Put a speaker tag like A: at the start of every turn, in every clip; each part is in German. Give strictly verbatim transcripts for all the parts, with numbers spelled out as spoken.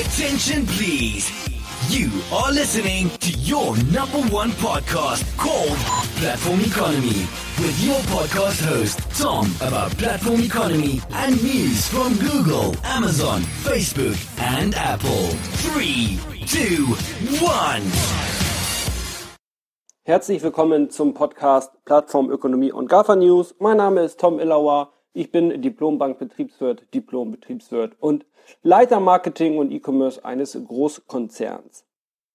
A: Attention please. You are listening to your number one podcast called Platform Economy with your podcast host Tom about platform economy and news from Google, Amazon, Facebook and Apple. Three, two, one.
B: Herzlich willkommen zum Podcast Plattform Ökonomie und GAFA News. Mein Name ist Tom Illauer. Ich bin Diplom-Bankbetriebswirt, Diplom-Betriebswirt und Leiter Marketing und E-Commerce eines Großkonzerns.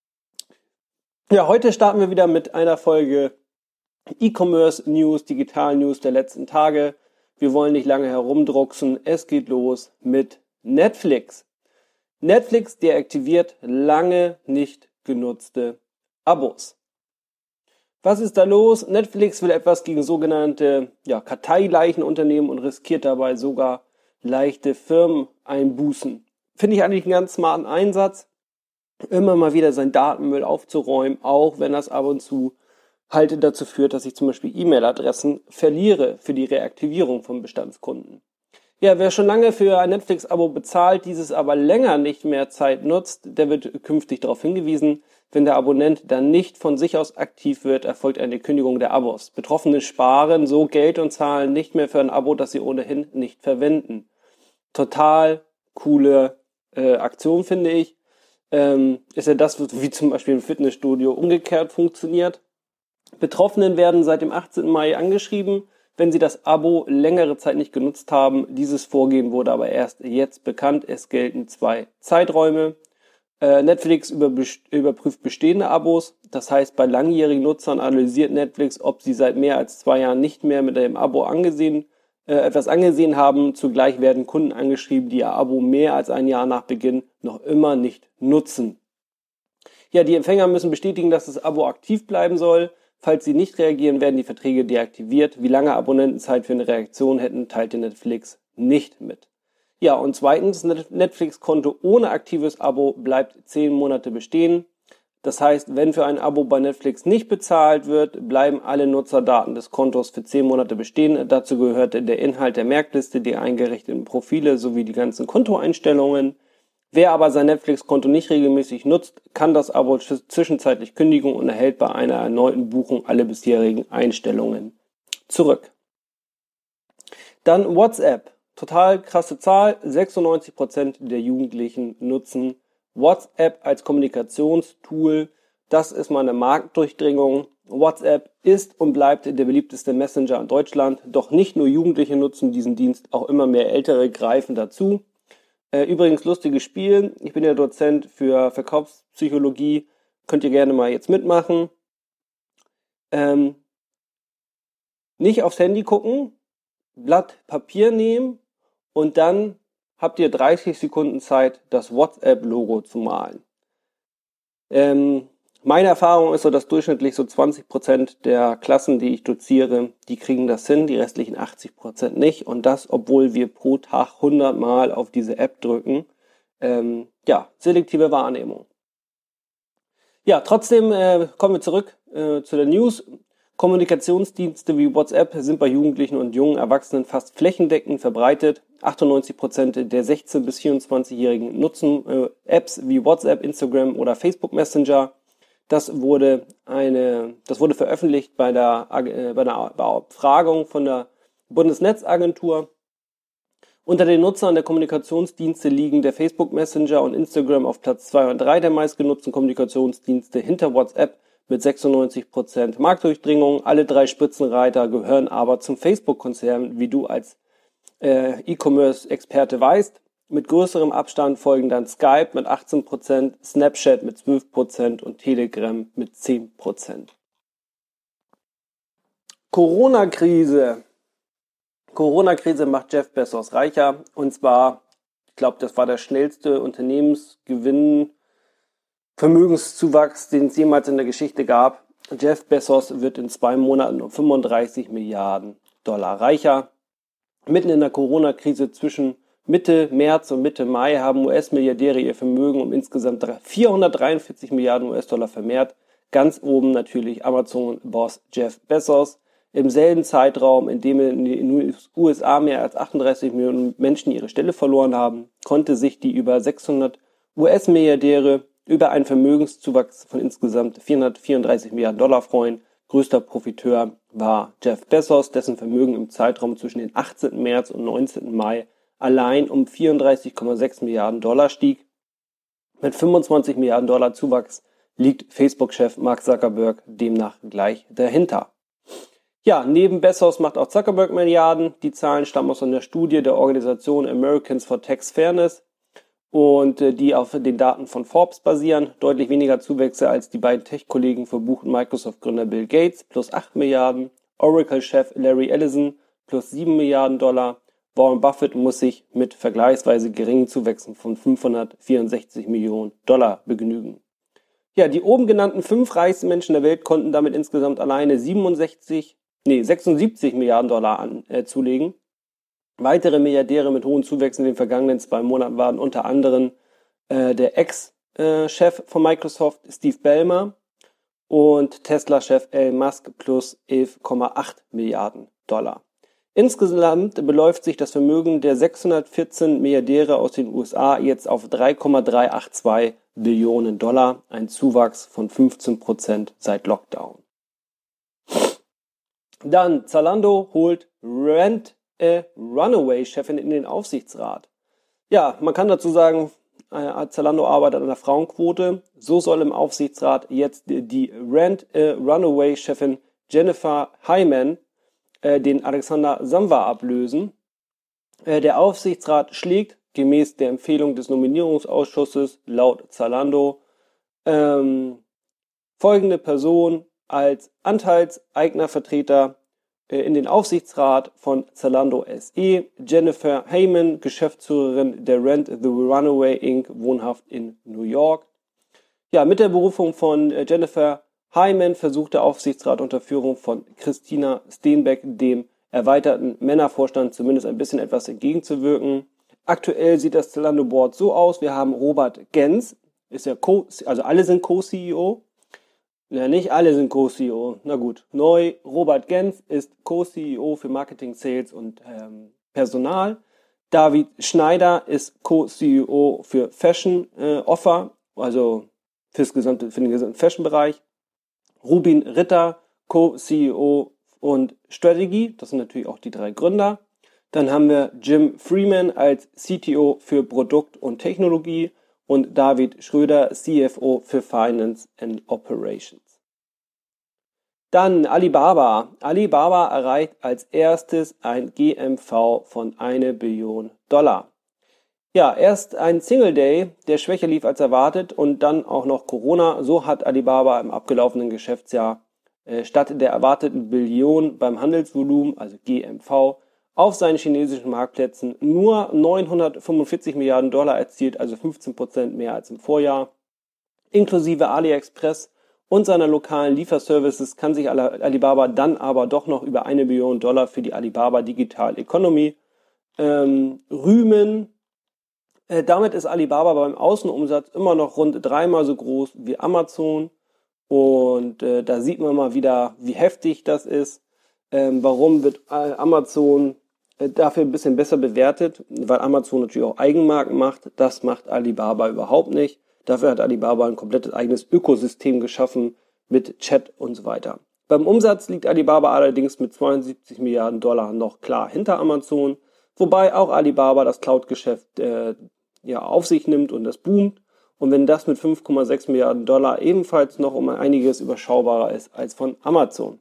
B: Ja, heute starten wir wieder mit einer Folge E-Commerce News, Digital News der letzten Tage. Wir wollen nicht lange herumdrucksen. Es geht los mit Netflix. Netflix deaktiviert lange nicht genutzte Abos. Was ist da los? Netflix will etwas gegen sogenannte ja, Karteileichen unternehmen und riskiert dabei sogar leichte Firmeneinbußen. Finde ich eigentlich einen ganz smarten Einsatz, immer mal wieder seinen Datenmüll aufzuräumen, auch wenn das ab und zu halt dazu führt, dass ich zum Beispiel E-Mail-Adressen verliere für die Reaktivierung von Bestandskunden. Ja, wer schon lange für ein Netflix-Abo bezahlt, dieses aber länger nicht mehr Zeit nutzt, der wird künftig darauf hingewiesen, wenn der Abonnent dann nicht von sich aus aktiv wird, erfolgt eine Kündigung der Abos. Betroffene sparen so Geld und zahlen nicht mehr für ein Abo, das sie ohnehin nicht verwenden. Total coole äh, Aktion, finde ich. Ähm, ist ja das, wie zum Beispiel im Fitnessstudio umgekehrt funktioniert. Betroffenen werden seit dem achtzehnten Mai angeschrieben, wenn sie das Abo längere Zeit nicht genutzt haben. Dieses Vorgehen wurde aber erst jetzt bekannt. Es gelten zwei Zeiträume. Äh, Netflix überbest- überprüft bestehende Abos. Das heißt, bei langjährigen Nutzern analysiert Netflix, ob sie seit mehr als zwei Jahren nicht mehr mit dem Abo angesehen, äh, etwas angesehen haben. Zugleich werden Kunden angeschrieben, die ihr Abo mehr als ein Jahr nach Beginn noch immer nicht nutzen. Ja, die Empfänger müssen bestätigen, dass das Abo aktiv bleiben soll. Falls sie nicht reagieren, werden die Verträge deaktiviert. Wie lange Abonnenten Zeit für eine Reaktion hätten, teilte Netflix nicht mit. Ja, und zweitens, Netflix-Konto ohne aktives Abo bleibt zehn Monate bestehen. Das heißt, wenn für ein Abo bei Netflix nicht bezahlt wird, bleiben alle Nutzerdaten des Kontos für zehn Monate bestehen. Dazu gehört der Inhalt der Merkliste, die eingerichteten Profile sowie die ganzen Kontoeinstellungen. Wer aber sein Netflix-Konto nicht regelmäßig nutzt, kann das Abo zwischenzeitlich kündigen und erhält bei einer erneuten Buchung alle bisherigen Einstellungen zurück. Dann WhatsApp. Total krasse Zahl. sechsundneunzig Prozent der Jugendlichen nutzen WhatsApp als Kommunikationstool. Das ist mal eine Marktdurchdringung. WhatsApp ist und bleibt der beliebteste Messenger in Deutschland. Doch nicht nur Jugendliche nutzen diesen Dienst, auch immer mehr Ältere greifen dazu. Äh, übrigens lustiges Spiel. Ich bin ja Dozent für Verkaufspsychologie. Könnt ihr gerne mal jetzt mitmachen. Ähm, nicht aufs Handy gucken, Blatt Papier nehmen und dann habt ihr dreißig Sekunden Zeit, das WhatsApp-Logo zu malen. Ähm, meine Erfahrung ist so, dass durchschnittlich so zwanzig Prozent der Klassen, die ich doziere, die kriegen das hin, die restlichen achtzig Prozent nicht. Und das, obwohl wir pro Tag hundert Mal auf diese App drücken. Ähm, ja, selektive Wahrnehmung. Ja, trotzdem äh, kommen wir zurück äh, zu der News. Kommunikationsdienste wie WhatsApp sind bei Jugendlichen und jungen Erwachsenen fast flächendeckend verbreitet. achtundneunzig Prozent der sechzehn- bis vierundzwanzigjährigen nutzen äh, Apps wie WhatsApp, Instagram oder Facebook Messenger. Das wurde eine, das wurde veröffentlicht bei der, äh, bei einer Befragung von der Bundesnetzagentur. Unter den Nutzern der Kommunikationsdienste liegen der Facebook Messenger und Instagram auf Platz zwei und drei der meistgenutzten Kommunikationsdienste hinter WhatsApp mit sechsundneunzig Prozent Marktdurchdringung. Alle drei Spitzenreiter gehören aber zum Facebook-Konzern, wie du als äh, E-Commerce-Experte weißt. Mit größerem Abstand folgen dann Skype mit achtzehn Prozent, Snapchat mit zwölf Prozent und Telegram mit zehn Prozent. Corona-Krise. Corona-Krise macht Jeff Bezos reicher. Und zwar, ich glaube, das war der schnellste Unternehmensgewinn, Vermögenszuwachs, den es jemals in der Geschichte gab. Jeff Bezos wird in zwei Monaten um fünfunddreißig Milliarden Dollar reicher. Mitten in der Corona-Krise zwischen Mitte März und Mitte Mai haben U S-Milliardäre ihr Vermögen um insgesamt vierhundertdreiundvierzig Milliarden U S-Dollar vermehrt. Ganz oben natürlich Amazon-Boss Jeff Bezos. Im selben Zeitraum, in dem in den U S A mehr als achtunddreißig Millionen Menschen ihre Stelle verloren haben, konnte sich die über sechshundert U S-Milliardäre über einen Vermögenszuwachs von insgesamt vierhundertvierunddreißig Milliarden Dollar freuen. Größter Profiteur war Jeff Bezos, dessen Vermögen im Zeitraum zwischen den achtzehnten März und neunzehnten Mai allein um vierunddreißig Komma sechs Milliarden Dollar stieg. Mit fünfundzwanzig Milliarden Dollar Zuwachs liegt Facebook-Chef Mark Zuckerberg demnach gleich dahinter. Ja, neben Bezos macht auch Zuckerberg Milliarden. Die Zahlen stammen aus einer Studie der Organisation Americans for Tax Fairness und äh, die auf den Daten von Forbes basieren. Deutlich weniger Zuwächse als die beiden Tech-Kollegen verbuchten Microsoft-Gründer Bill Gates plus acht Milliarden, Oracle-Chef Larry Ellison plus sieben Milliarden Dollar. Warren Buffett muss sich mit vergleichsweise geringen Zuwächsen von fünfhundertvierundsechzig Millionen Dollar begnügen. Ja, die oben genannten fünf reichsten Menschen der Welt konnten damit insgesamt alleine siebenundsechzig, nee, sechsundsiebzig Milliarden Dollar an, äh, zulegen. Weitere Milliardäre mit hohen Zuwächsen in den vergangenen zwei Monaten waren unter anderem äh, der Ex-Chef von Microsoft Steve Ballmer und Tesla-Chef Elon Musk plus elf Komma acht Milliarden Dollar. Insgesamt beläuft sich das Vermögen der sechshundertvierzehn Milliardäre aus den U S A jetzt auf drei Komma dreihundertzweiundachtzig Billionen Dollar, ein Zuwachs von fünfzehn Prozent seit Lockdown. Dann Zalando holt Rent a Runaway-Chefin in den Aufsichtsrat. Ja, man kann dazu sagen, äh, Zalando arbeitet an der Frauenquote. So soll im Aufsichtsrat jetzt die Rent a Runaway-Chefin Jennifer Hyman äh, den Alexander Samwer ablösen. Äh, der Aufsichtsrat schlägt gemäß der Empfehlung des Nominierungsausschusses laut Zalando ähm, folgende Person als Anteilseignervertreter äh, in den Aufsichtsrat von Zalando S E, Jennifer Hyman, Geschäftsführerin der Rent the Runaway Incorporated, wohnhaft in New York. Ja, mit der Berufung von äh, Jennifer Hyman versucht der Aufsichtsrat unter Führung von Christina Steenbeck dem erweiterten Männervorstand zumindest ein bisschen etwas entgegenzuwirken. Aktuell sieht das Zalando Board so aus: Wir haben Robert Gens, ist ja Co, also alle sind Co-C E O. Ja, nicht alle sind Co-C E O. Na gut, neu. Robert Gens ist Co-C E O für Marketing, Sales und ähm, Personal. David Schneider ist Co-C E O für Fashion äh, Offer, also fürs gesamte, für den gesamten Fashion-Bereich. Rubin Ritter, Co-C E O und Strategy, das sind natürlich auch die drei Gründer. Dann haben wir Jim Freeman als C T O für Produkt und Technologie und David Schröder, C F O für Finance and Operations. Dann Alibaba. Alibaba erreicht als erstes ein G M V von einer Billion Dollar. Ja, erst ein Single Day, der schwächer lief als erwartet und dann auch noch Corona. So hat Alibaba im abgelaufenen Geschäftsjahr äh, statt der erwarteten Billion beim Handelsvolumen, also G M V, auf seinen chinesischen Marktplätzen nur neunhundertfünfundvierzig Milliarden Dollar erzielt, also fünfzehn Prozent mehr als im Vorjahr. Inklusive AliExpress und seiner lokalen Lieferservices kann sich Alibaba dann aber doch noch über eine Billion Dollar für die Alibaba Digital Economy ähm, rühmen. Äh, damit ist Alibaba beim Außenumsatz immer noch rund dreimal so groß wie Amazon. Und äh, da sieht man mal wieder, wie heftig das ist. Ähm, warum wird äh, Amazon äh, dafür ein bisschen besser bewertet? Weil Amazon natürlich auch Eigenmarken macht. Das macht Alibaba überhaupt nicht. Dafür hat Alibaba ein komplettes eigenes Ökosystem geschaffen mit Chat und so weiter. Beim Umsatz liegt Alibaba allerdings mit zweiundsiebzig Milliarden Dollar noch klar hinter Amazon, wobei auch Alibaba das Cloud-Geschäft äh, ja, auf sich nimmt und das boomt. Und wenn das mit fünf Komma sechs Milliarden Dollar ebenfalls noch um einiges überschaubarer ist als von Amazon.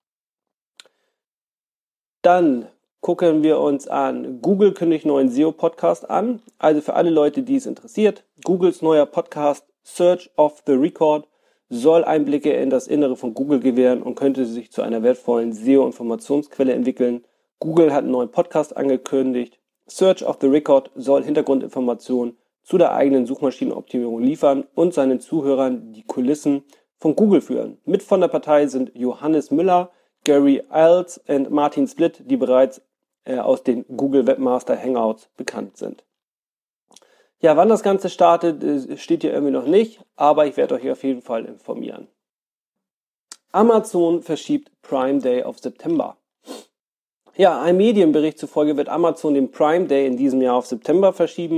B: Dann gucken wir uns an, Google kündigt neuen S E O-Podcast an. Also für alle Leute, die es interessiert, Googles neuer Podcast Search of the Record soll Einblicke in das Innere von Google gewähren und könnte sich zu einer wertvollen S E O-Informationsquelle entwickeln. Google hat einen neuen Podcast angekündigt. Search of the Record soll Hintergrundinformationen zu der eigenen Suchmaschinenoptimierung liefern und seinen Zuhörern die Kulissen von Google führen. Mit von der Partei sind Johannes Müller, Gary Iles und Martin Splitt, die bereits äh, aus den Google Webmaster Hangouts bekannt sind. Ja, wann das Ganze startet, äh, steht hier irgendwie noch nicht, aber ich werde euch auf jeden Fall informieren. Amazon verschiebt Prime Day auf September. Ja, einem Medienbericht zufolge wird Amazon den Prime Day in diesem Jahr auf September verschieben.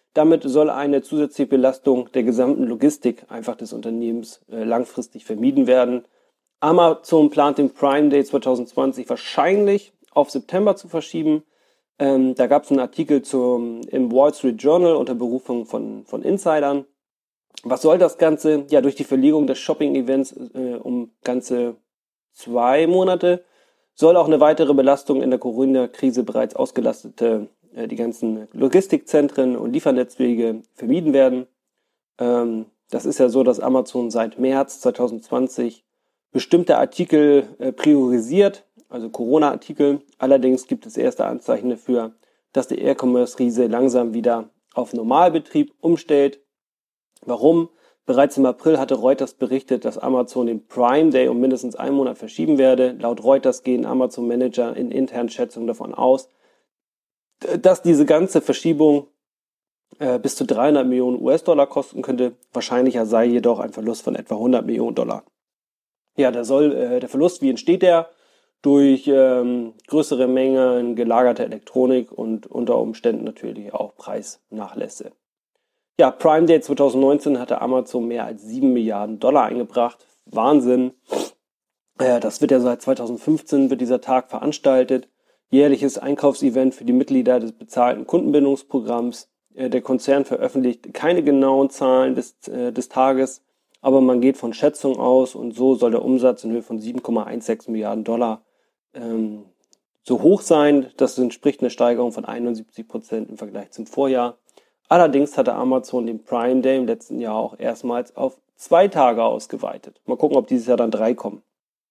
B: Damit soll eine zusätzliche Belastung der gesamten Logistik einfach des Unternehmens äh, langfristig vermieden werden. Amazon plant den Prime Day zwanzig zwanzig wahrscheinlich auf September zu verschieben. Ähm, da gab es einen Artikel zum, im Wall Street Journal unter Berufung von, von Insidern. Was soll das Ganze? Ja, durch die Verlegung des Shopping-Events äh, um ganze zwei Monate soll auch eine weitere Belastung in der Corona-Krise bereits ausgelastete, äh, die ganzen Logistikzentren und Liefernetzwege vermieden werden. Ähm, das ist ja so, dass Amazon seit März zwanzig zwanzig bestimmte Artikel äh, priorisiert, also Corona-Artikel. Allerdings gibt es erste Anzeichen dafür, dass der E-Commerce-Riese langsam wieder auf Normalbetrieb umstellt. Warum? Bereits im April hatte Reuters berichtet, dass Amazon den Prime Day um mindestens einen Monat verschieben werde. Laut Reuters gehen Amazon-Manager in internen Schätzungen davon aus, dass diese ganze Verschiebung äh, bis zu dreihundert Millionen U S-Dollar kosten könnte. Wahrscheinlicher sei jedoch ein Verlust von etwa hundert Millionen Dollar. Ja, da soll äh, der Verlust, wie entsteht der? Durch ähm, größere Mengen gelagerter Elektronik und unter Umständen natürlich auch Preisnachlässe. Ja, Prime Day zwanzig neunzehn hatte Amazon mehr als sieben Milliarden Dollar eingebracht. Wahnsinn. Äh, das wird ja seit zwanzig fünfzehn wird dieser Tag veranstaltet. Jährliches Einkaufsevent für die Mitglieder des bezahlten Kundenbindungsprogramms. Äh, der Konzern veröffentlicht keine genauen Zahlen des, äh, des Tages, aber man geht von Schätzungen aus und so soll der Umsatz in Höhe von sieben Komma sechzehn Milliarden Dollar ähm, so hoch sein. Das entspricht einer Steigerung von einundsiebzig Prozent im Vergleich zum Vorjahr. Allerdings hatte Amazon den Prime Day im letzten Jahr auch erstmals auf zwei Tage ausgeweitet. Mal gucken, ob dieses Jahr dann drei kommen.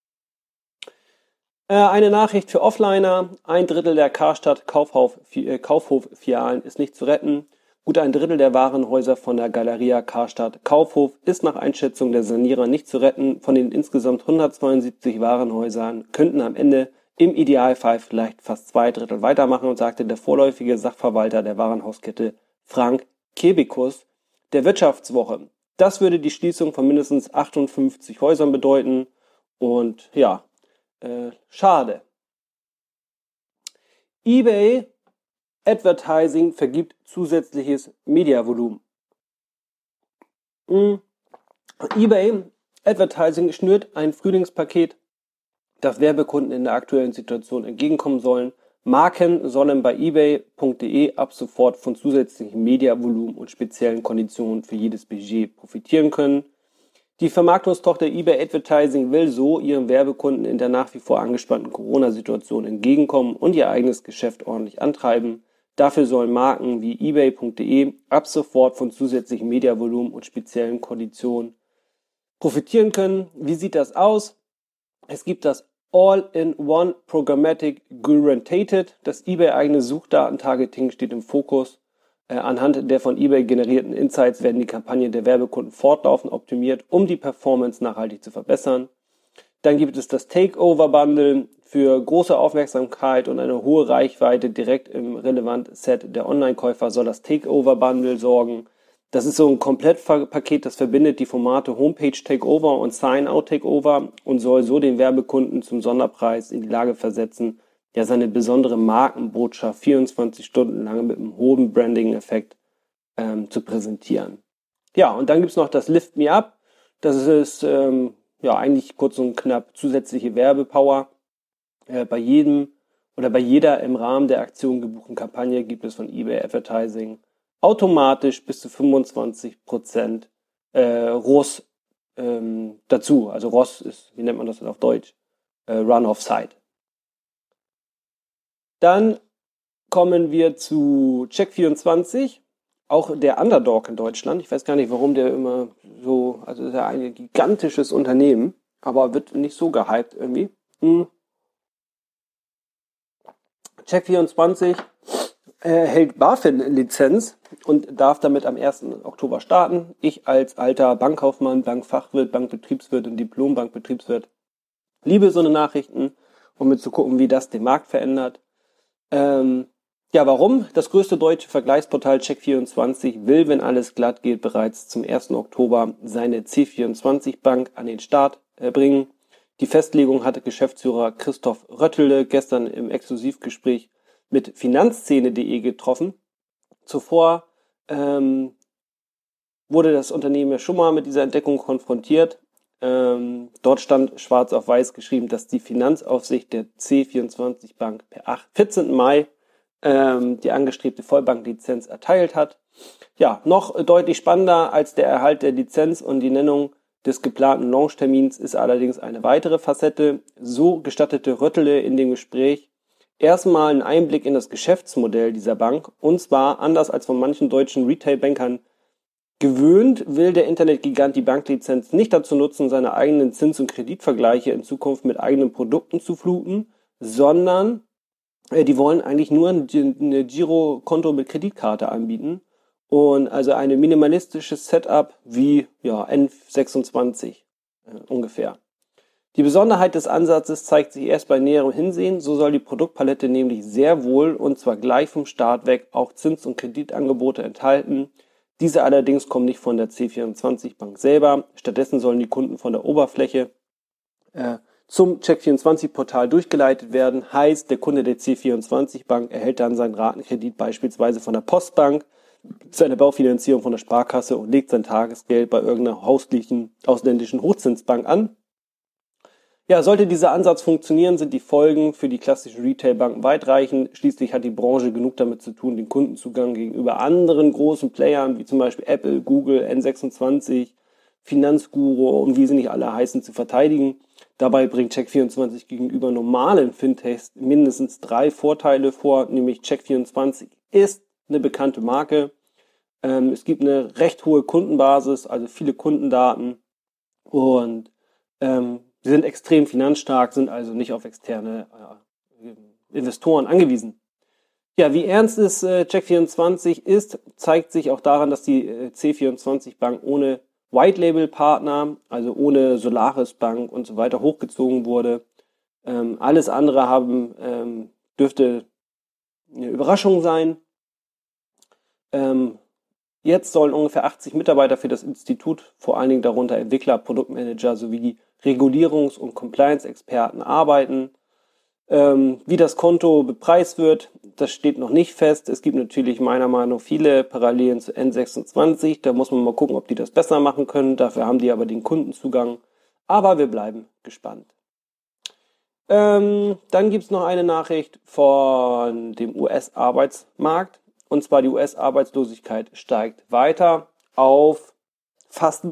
B: Äh, eine Nachricht für Offliner. Ein Drittel der Karstadt Kaufhof-Filialen ist nicht zu retten. Gut ein Drittel der Warenhäuser von der Galeria Karstadt Kaufhof ist nach Einschätzung der Sanierer nicht zu retten. Von den insgesamt hundertzweiundsiebzig Warenhäusern könnten am Ende im Idealfall vielleicht fast zwei Drittel weitermachen, sagte der vorläufige Sachverwalter der Warenhauskette Frank Kebekus der Wirtschaftswoche. Das würde die Schließung von mindestens achtundfünfzig Häusern bedeuten und ja, äh, schade. eBay Advertising vergibt zusätzliches Mediavolumen. Mhm. eBay Advertising schnürt ein Frühlingspaket, das Werbekunden in der aktuellen Situation entgegenkommen sollen. Marken sollen bei ebay punkt de ab sofort von zusätzlichem Mediavolumen und speziellen Konditionen für jedes Budget profitieren können. Die Vermarktungstochter eBay Advertising will so ihren Werbekunden in der nach wie vor angespannten Corona-Situation entgegenkommen und ihr eigenes Geschäft ordentlich antreiben. Dafür sollen Marken wie ebay punkt de ab sofort von zusätzlichem Mediavolumen und speziellen Konditionen profitieren können. Wie sieht das aus? Es gibt das All-in-One Programmatic Guaranteed. Das eBay-eigene Suchdatentargeting steht im Fokus. Äh, anhand der von eBay generierten Insights werden die Kampagnen der Werbekunden fortlaufend optimiert, um die Performance nachhaltig zu verbessern. Dann gibt es das Takeover-Bundle für große Aufmerksamkeit und eine hohe Reichweite direkt im relevanten Set der Online-Käufer soll das Takeover-Bundle sorgen. Das ist so ein Komplettpaket, das verbindet die Formate Homepage Takeover und Sign-Out Takeover und soll so den Werbekunden zum Sonderpreis in die Lage versetzen, ja seine besondere Markenbotschaft vierundzwanzig Stunden lang mit einem hohen Branding-Effekt ähm, zu präsentieren. Ja, und dann gibt's noch das Lift Me Up. Das ist ähm, ja eigentlich kurz und knapp zusätzliche Werbepower. Äh, bei jedem oder bei jeder im Rahmen der Aktion gebuchten Kampagne gibt es von eBay Advertising automatisch bis zu fünfundzwanzig Prozent äh, R O S ähm, dazu. Also R O S ist, wie nennt man das denn auf Deutsch? Äh, Run-Off-Site. Dann kommen wir zu Check vierundzwanzig, auch der Underdog in Deutschland. Ich weiß gar nicht, warum der immer so, also ist ja ein gigantisches Unternehmen, aber wird nicht so gehypt irgendwie. Hm. Check vierundzwanzig erhält BaFin-Lizenz und darf damit am ersten Oktober starten. Ich als alter Bankkaufmann, Bankfachwirt, Bankbetriebswirt und Diplom-Bankbetriebswirt liebe so eine Nachrichten, um mir zu gucken, wie das den Markt verändert. Ähm, ja, warum? Das größte deutsche Vergleichsportal Check vierundzwanzig will, wenn alles glatt geht, bereits zum ersten Oktober seine C vierundzwanzig Bank an den Start äh, bringen. Die Festlegung hatte Geschäftsführer Christoph Röttele gestern im Exklusivgespräch mit Finanzszene punkt de getroffen. Zuvor ähm, wurde das Unternehmen ja schon mal mit dieser Entdeckung konfrontiert. Ähm, dort stand schwarz auf weiß geschrieben, dass die Finanzaufsicht der C vierundzwanzig Bank per vierzehnten Mai ähm, die angestrebte Vollbanklizenz erteilt hat. Ja, noch deutlich spannender als der Erhalt der Lizenz und die Nennung des geplanten Launchtermins ist allerdings eine weitere Facette. So gestattete Röttele in dem Gespräch erstmal einen Einblick in das Geschäftsmodell dieser Bank, und zwar anders als von manchen deutschen Retail-Bankern gewöhnt, will der Internetgigant die Banklizenz nicht dazu nutzen, seine eigenen Zins- und Kreditvergleiche in Zukunft mit eigenen Produkten zu fluten, sondern äh, die wollen eigentlich nur ein, ein Girokonto mit Kreditkarte anbieten und also ein minimalistisches Setup wie ja, N sechsundzwanzig äh, ungefähr. Die Besonderheit des Ansatzes zeigt sich erst bei näherem Hinsehen. So soll die Produktpalette nämlich sehr wohl und zwar gleich vom Start weg auch Zins- und Kreditangebote enthalten. Diese allerdings kommen nicht von der C vierundzwanzig Bank selber. Stattdessen sollen die Kunden von der Oberfläche äh, zum Check vierundzwanzig Portal durchgeleitet werden. Heißt, der Kunde der C vierundzwanzig Bank erhält dann seinen Ratenkredit beispielsweise von der Postbank, seine Baufinanzierung von der Sparkasse und legt sein Tagesgeld bei irgendeiner hauslichen ausländischen Hochzinsbank an. Ja, sollte dieser Ansatz funktionieren, sind die Folgen für die klassischen Retailbanken weitreichend. Schließlich hat die Branche genug damit zu tun, den Kundenzugang gegenüber anderen großen Playern, wie zum Beispiel Apple, Google, N sechsundzwanzig, Finanzguru und wie sie nicht alle heißen, zu verteidigen. Dabei bringt Check vierundzwanzig gegenüber normalen Fintechs mindestens drei Vorteile vor, nämlich Check vierundzwanzig ist eine bekannte Marke. Ähm, es gibt eine recht hohe Kundenbasis, also viele Kundendaten, und ähm, sie sind extrem finanzstark, sind also nicht auf externe äh, Investoren angewiesen. Ja, wie ernst es äh, Check vierundzwanzig ist, zeigt sich auch daran, dass die äh, C vierundzwanzig Bank ohne White-Label-Partner, also ohne Solaris Bank und so weiter hochgezogen wurde. Ähm, alles andere haben ähm, dürfte eine Überraschung sein. Ähm, jetzt sollen ungefähr achtzig Mitarbeiter für das Institut, vor allen Dingen darunter Entwickler, Produktmanager sowie die Regulierungs- und Compliance-Experten arbeiten. Ähm, wie das Konto bepreist wird, das steht noch nicht fest. Es gibt natürlich meiner Meinung nach viele Parallelen zu N sechsundzwanzig. Da muss man mal gucken, ob die das besser machen können. Dafür haben die aber den Kundenzugang. Aber wir bleiben gespannt. Ähm, dann gibt es noch eine Nachricht von dem U S-Arbeitsmarkt. Und zwar die U S-Arbeitslosigkeit steigt weiter auf fast